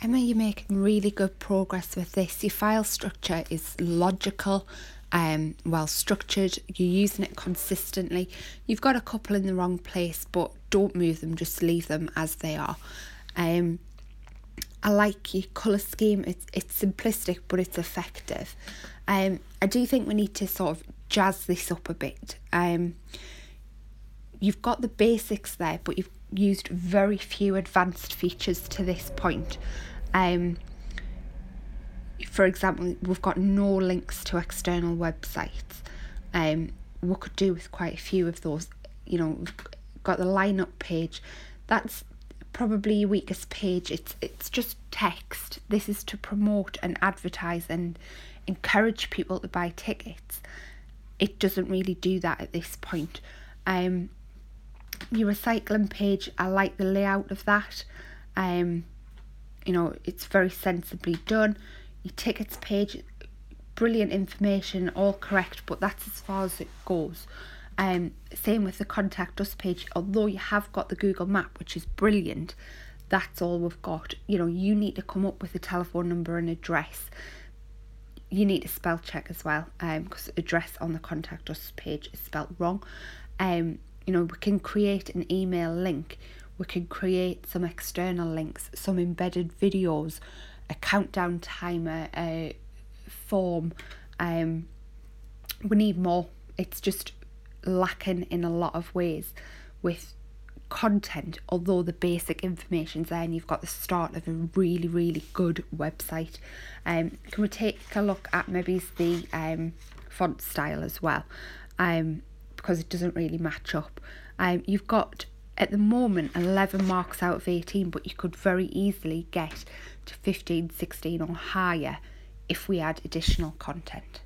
Emma, you're making really good progress with this. Your file structure is logical, well structured, you're using it consistently. You've got a couple in the wrong place, but don't move them, just leave them as they are. I like your colour scheme. It's simplistic, but it's effective. I do think we need to sort of jazz this up a bit. You've got the basics there, but you've used very few advanced features to this point. For example, we've got no links to external websites. We could do with quite a few of those. You know, we've got the lineup page. That's probably your weakest page. It's just text. This is to promote and advertise and encourage people to buy tickets. It doesn't really do that at this point. Your recycling page, I like the layout of that. You know, it's very sensibly done. Your tickets page, brilliant information, all correct, but that's as far as it goes. Same with the contact us page. Although you have got the Google map, which is brilliant, that's all we've got. You know, you need to come up with a telephone number and address. You need to spell check as well, because address on the contact us page is spelt wrong. You know, we can create an email link. We can create some external links, some embedded videos, a countdown timer, a form. We need more. It's just lacking in a lot of ways with content, although the basic information's there and you've got the start of a really, really good website. Can we take a look at maybe the font style as well, because it doesn't really match up. You've got at the moment 11 marks out of 18, but you could very easily get to 15, 16 or higher if we add additional content.